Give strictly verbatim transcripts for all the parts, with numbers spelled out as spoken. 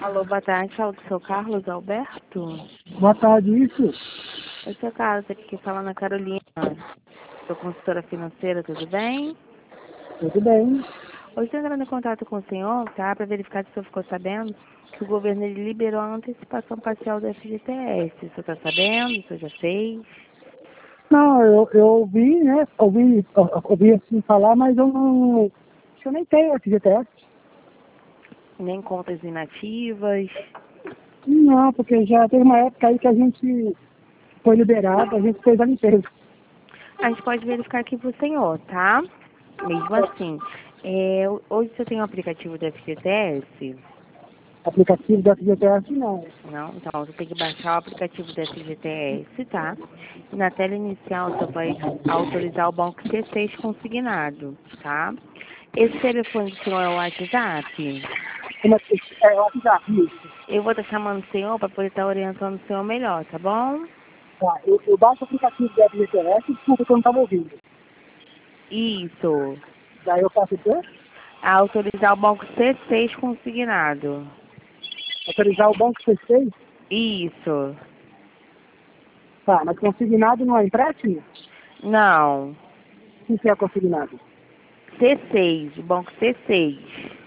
Alô, boa tarde. Fala do seu Carlos Alberto. Boa tarde, isso. Oi, seu Carlos, aqui quem fala na Carolina. Sou consultora financeira, tudo bem? Tudo bem. Hoje estou entrando em contato com o senhor, tá? Para verificar se o senhor ficou sabendo que o governo ele liberou a antecipação parcial do F G T S. O senhor está sabendo? O senhor já fez? Não, eu, eu ouvi, né? Ouvi, eu- ouvi assim falar, mas eu não. Eu nem tenho F G T S. Nem contas inativas? Não, porque já teve uma época aí que a gente foi liberado, a gente fez a limpeza. A gente pode verificar aqui para o senhor, tá? Mesmo assim. É, hoje você tem o aplicativo do F G T S? Aplicativo do F G T S, não. Não, então você tem que baixar o aplicativo do F G T S, tá? E na tela inicial você vai autorizar o banco C seis consignado, tá? Esse telefone do senhor é o WhatsApp? Como é que é o WhatsApp, isso? Eu vou estar chamando o senhor para poder estar orientando o senhor melhor, tá bom? Tá, eu, eu baixo o aplicativo do F G T S, desculpa que eu não estava ouvindo. Isso. Daí eu faço o quê? Autorizar o banco C seis consignado. Autorizar o banco C seis? Isso. Tá, mas consignado não é empréstimo? Não. O que é consignado? C seis, o banco C seis.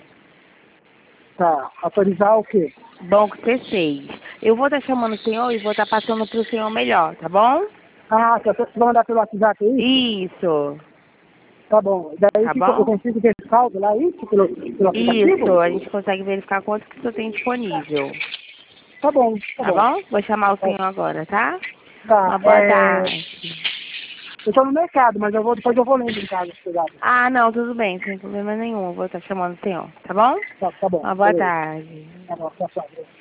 Tá, autorizar o quê? Banco C seis. Eu vou estar chamando o senhor e vou estar passando para o senhor melhor, tá bom? Ah, você vai mandar pelo WhatsApp aí? Isso, Tá bom. Daí tá que eu bom? consigo ver saldo lá, isso, pelo, pelo aplicativo? Isso, a gente consegue verificar quanto que o senhor tem disponível. Tá bom, tá Tá bom. bom? Vou chamar o Tá, senhor agora, tá? tá, Uma boa é... tarde. Eu tô no mercado, mas eu vou, depois eu vou lendo em casa, cuidado. Ah, não, tudo bem, sem problema nenhum. Eu vou estar chamando o senhor, tá bom? Tá, tá bom, Uma boa beleza. tarde. Tá bom, tchau, tchau.